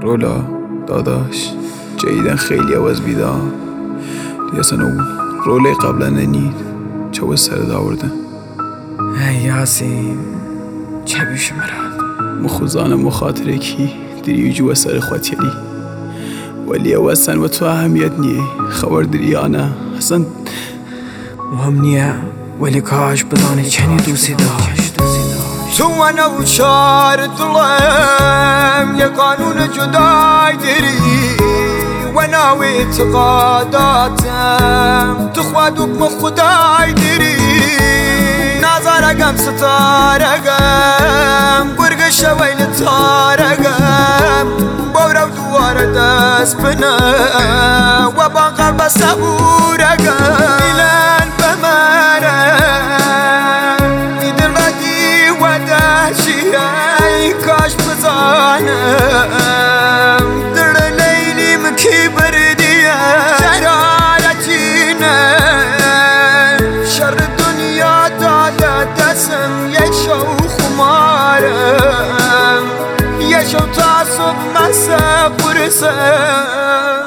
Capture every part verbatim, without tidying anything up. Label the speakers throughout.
Speaker 1: رولا داداش جدیدن خیلی عوض بیدار دیگه اصلا اون روله قبلا ننید چه باید سر داوردن
Speaker 2: ای یاسین چه بیش مراد
Speaker 1: مخوزان مخاطره کی دری جو سر خواتیلی ولی اوستن و تو اهمیت نیه خبر دری آنه اصلا
Speaker 2: مهم نیه ولی کاش بدانی چنی دوستی داشت
Speaker 3: تو انا و چار دلم یه قانون جدای داری و ناوی اعتقاداتم تو خواد حکم خدای داری نظرگم ستارگم گرگ شویل تارگم بورو دوار دست بنا و با قلب صبورگم ایلان بمرم ایدن ردی و دهشی ای کاش بزانم در لیلیم کی بردیه شرارتینه شر دنیا داده دستم یک شو خمارم یک شو تا صبح مسا برسم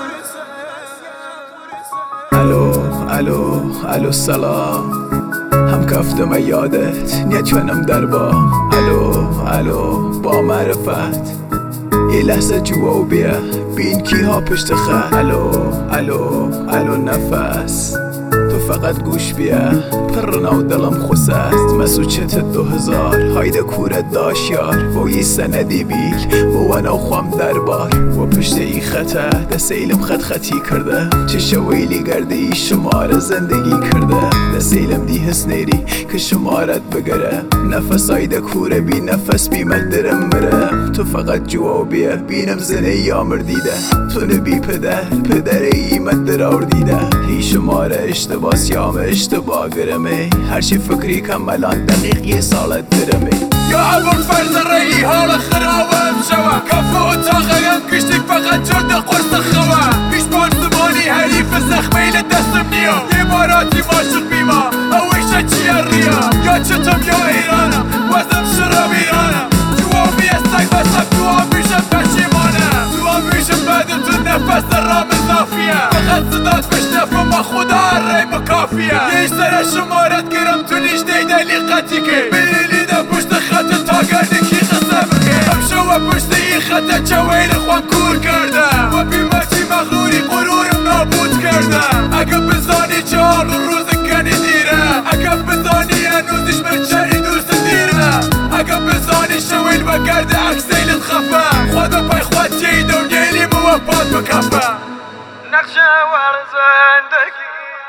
Speaker 1: الو الو الو سلام هم کفتم یادت نیت کنم در با الو الو با معرفت یه لحظه جوا و بیا بین کی ها پشت خط الو الو الو نفس تو فقط گوش بیا پرنا و دلم خوست است مسوچت دو هزار هایده کورت داشت یار و یه سندی بیل و انا خوام دربار و پشت ای خطه دست ایلم خط خطی کرده چه شویلی گرده ای شمار زندگی کرده دست ایلم دی حس نیری که شمارت بگره نفس هایده کوره بی نفس بی مدرم مره تو فقط جوا و بیا بینم زنه یامر دیده تو نبی پدر پدر ای مدر دیده هی شماره اشتباه سیام اشتباه گرمه هرچی فکری کمالان دقیق یه سالت درمه
Speaker 4: یا ابو الفرز رئی حال خرابم شوا کفو اتاقیم کشتی فقط جرد قرص خوا پیشمان زمانی حریف زخمیل دستم نیا یه باراتی ماشق بیما اویشه چیه ریا یا چطم یا ایرانم وزم شراب ایرانم جوا میستک بسم دعا میشم پشیمانم دعا میشم بعد تو نفس رام اضافیه فقط صدات بشنفم با خدا ریم کافیه یه سر شمارت گرم تو لیش دیدلی قطی که بلیلی ده پشت خط تا گردی کی قصه بگه هم شو پشت این خط چویل خوان کور کرده و بیمتی مغروری غرورم نابود کرده اگه بزانی چهار روز کنی دیره اگه بزانی هنوزش مرچنی دوست دیره اگه بزانی شویل و گرده اکسیلت خفه خدا پای خود چی دونیلی موفاد بکفه
Speaker 3: نقشه ور زندگی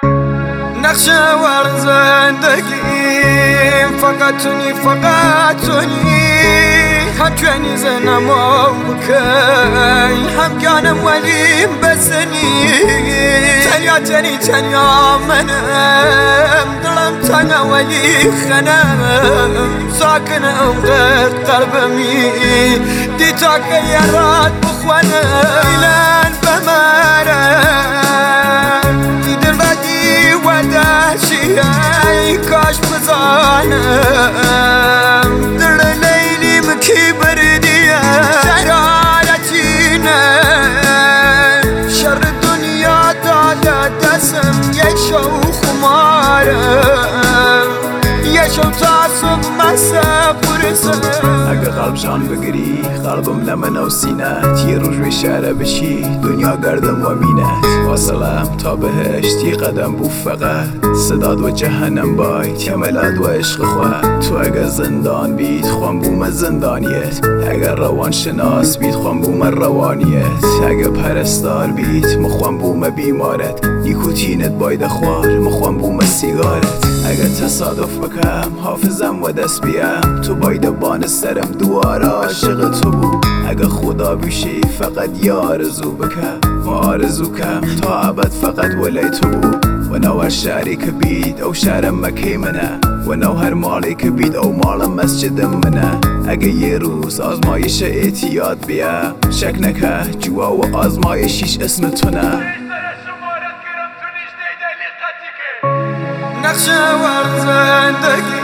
Speaker 3: نقشه ور زندگی فقط تونی فقط تونی هم کنی زنم و بکی هم گانم ولیم بسنی تنیا تنی تنیا منم دلم تنها ولی خنم ساکنم غیر قلبمی دیتا که یارات بخوانم ایلان بمرم دیدن بدی و دهشی ای کاش بزانم در لیلیم کی بردیه شرارتینه شر دنیا داده دستم یک شو خمارم یک شو تا صبح مسا برسم
Speaker 1: اگه قلب جان بگیری قلبم لمن و سینت یه روز روی شهره بشی دنیا گردم و مینت واصلم تا بهشت یه قدم بو فقط صداد و جهنم باید یه ملاد و عشق خواهد تو اگه زندان بید خوان بوم زندانیت اگه روان شناس بید خوان بوم روانیت اگه پرستار بید مخوان بوم بیمارت نیکوتینت باید خوار مخوان بوم سیگارت اگه تصادف بکم حافظم و دست بیم تو باید بان سرم دوار عاشق تو بود اگه خدا بیشی فقط یه آرزو بکم و آرزو کم تا عبد فقط ولی تو بود و نو هر شهری که بید او شهرم مکی منه و نو هر مالی که بید او مالم مسجدم منه اگه یه روز آزمایش اعتیاد بیا شک نکه جوا و آزمایشیش اسم تو نه
Speaker 3: نقشه ور زندگی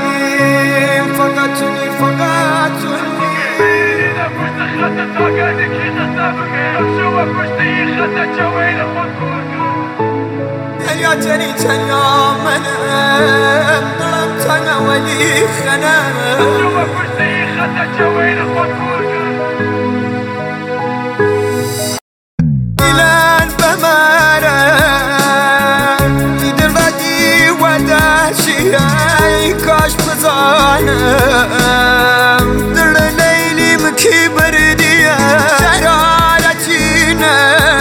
Speaker 3: فقط تونی فقط تونی
Speaker 4: بلیلی ده پشت خط تا گردی کی قصه
Speaker 3: تنیا تنی تنیا منم دلم تنها ولی خنم دیلن بمرم دیدم بدی و دهشی ای کاش بزانم دل لیلیم کی بردیه شرارتینه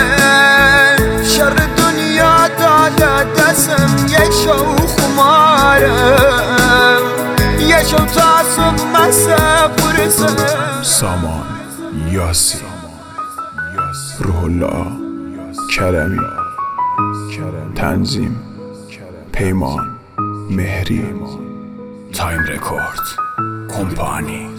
Speaker 3: شر دنیا داده دستم یه شو خمارم یه شو تاسم مسافرسم.
Speaker 1: سامان یاسی، روح الله کرمی، تنظیم پیمان مهری، تایم رکورد کمپانی.